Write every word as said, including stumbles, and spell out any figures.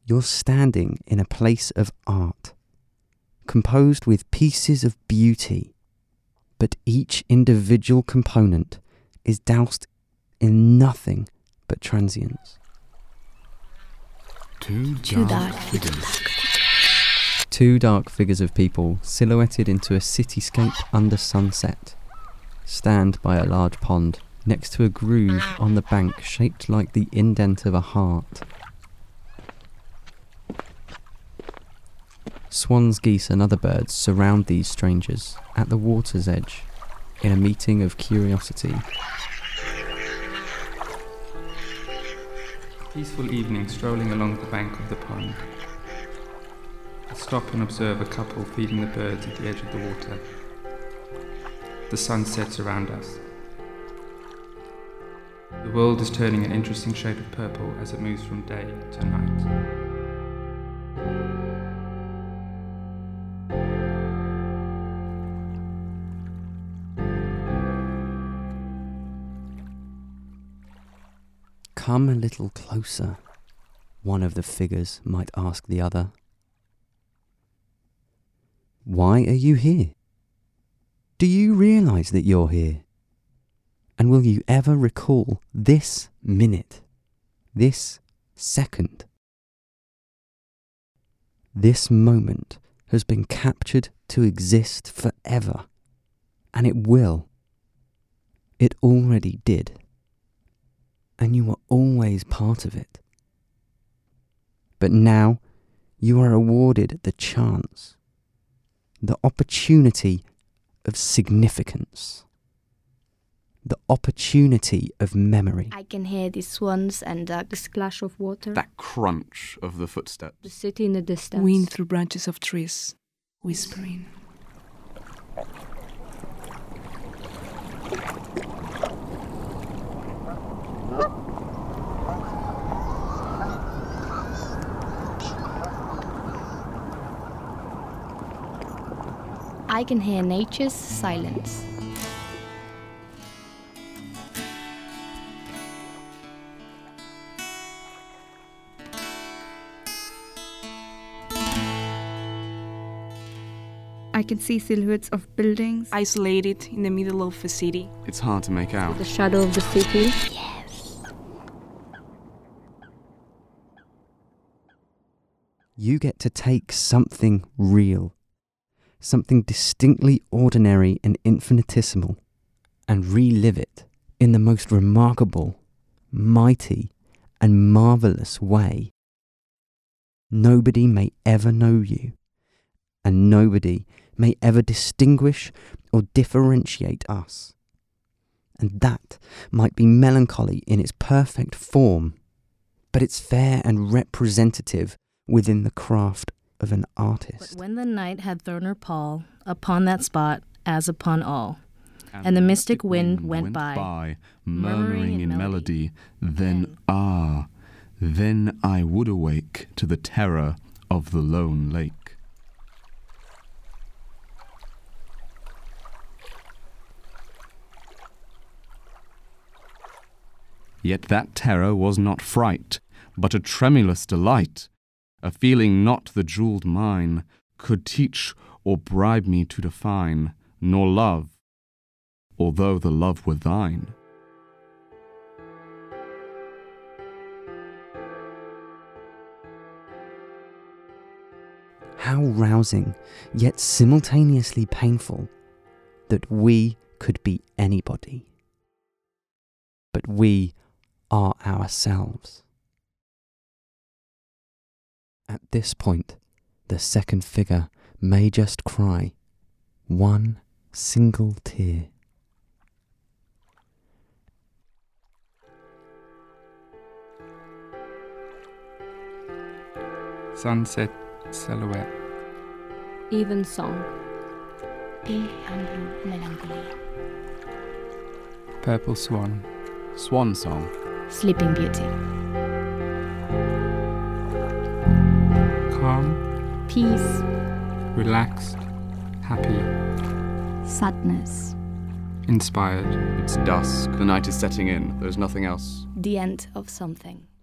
You're standing in a place of art, composed with pieces of beauty, but each individual component is doused in nothing but transience. Two Two dark dark figures. Two dark figures of people silhouetted into a cityscape under sunset stand by a large pond next to a groove on the bank shaped like the indent of a heart. Swans, geese and other birds surround these strangers at the water's edge in a meeting of curiosity. Peaceful evening strolling along the bank of the pond. I stop and observe a couple feeding the birds at the edge of the water. The sun sets around us. The world is turning an interesting shade of purple as it moves from day to night. Come a little closer, one of the figures might ask the other. Why are you here? Do you realise that you're here? And will you ever recall this minute, this second? This moment has been captured to exist forever, and it will. It already did. And you were always part of it. But now you are awarded the chance, the opportunity of significance, the opportunity of memory. I can hear the swans and uh, the splash of water. That crunch of the footsteps. The city in the distance. Wind through branches of trees, whispering. I can hear nature's silence. I can see silhouettes of buildings. Isolated in the middle of a city. It's hard to make out. The shadow of the city. You get to take something real, something distinctly ordinary and infinitesimal, and relive it in the most remarkable, mighty, and marvellous way. Nobody may ever know you, and nobody may ever distinguish or differentiate us. And that might be melancholy in its perfect form, but it's fair and representative within the craft of an artist. But when the night had thrown her pall upon that spot, as upon all, and, and the mystic wind, wind went, went by, by, murmuring in melody, then ah, then I would awake to the terror of the lone lake. Yet that terror was not fright, but a tremulous delight, a feeling not the jewelled mine could teach or bribe me to define, nor love, although the love were thine. How rousing, yet simultaneously painful, that we could be anybody. But we are ourselves. At this point, the second figure may just cry one single tear. Sunset silhouette. Even song. Pink and blue melancholy. Purple swan. Swan song. Sleeping Beauty. Calm. Peace. Relaxed. Happy. Sadness. Inspired. It's dusk. The night is setting in. There's nothing else. The end of something.